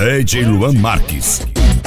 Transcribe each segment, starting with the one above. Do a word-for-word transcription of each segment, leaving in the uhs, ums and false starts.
D J Luan Marques.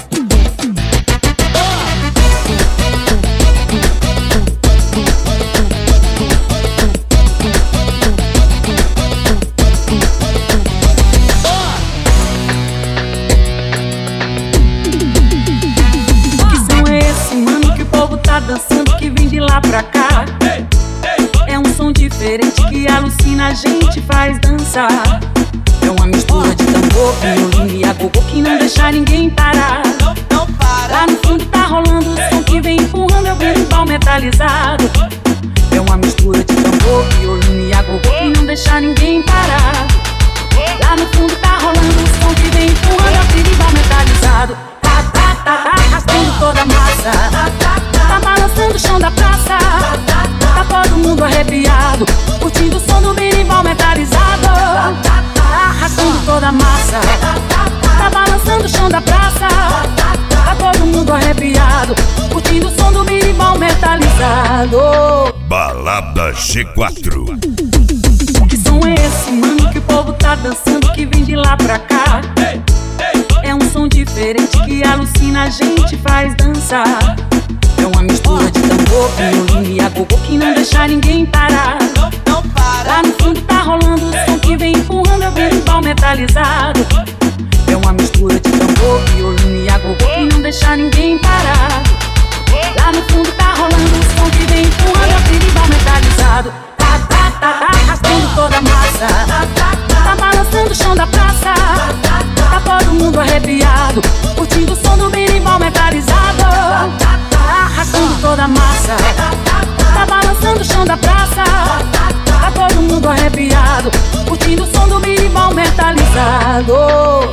Dançando que vem de lá pra cá. É um som diferente que alucina, a gente faz dançar. É uma mistura de tambor, violino e agogô que não deixa ninguém parar. Lá no fundo tá rolando o som que vem empurrando é o berimbau metalizado. É uma mistura de tambor, violino e agogô que não deixa ninguém parar. Lá no fundo tá rolando o som que vem empurrando é o berimbau metalizado. Tá, tá, tá, tá, arrastando toda a massa. Tá balançando o chão da praça. Tá todo mundo arrepiado, curtindo o som do berimbau metalizado. Tá arrastando toda a massa. Tá balançando o chão da praça. Tá todo mundo arrepiado, curtindo o som do berimbau metalizado. Balada G quatro. Que som é esse, mano, que o povo tá dançando que vem de lá pra cá? É um som diferente que alucina, a gente faz dançar. É uma mistura de tambor, violino e agogô que não deixa ninguém parar. Lá no fundo tá rolando o som que vem empurrando é o berimbau metalizado. É uma mistura de tambor, violino e agogô que não deixa ninguém parar. Lá no fundo tá rolando o som que vem empurrando é o berimbau metalizado. Tá, tá, tá, tá, arrastando toda a massa. Tá balançando o chão da praça. Tá todo mundo arrepiado, curtindo o som do berimbau metalizado. Arrastando toda a massa. Tá balançando o chão da praça. Tá todo mundo arrepiado, curtindo o som do berimbau metalizado.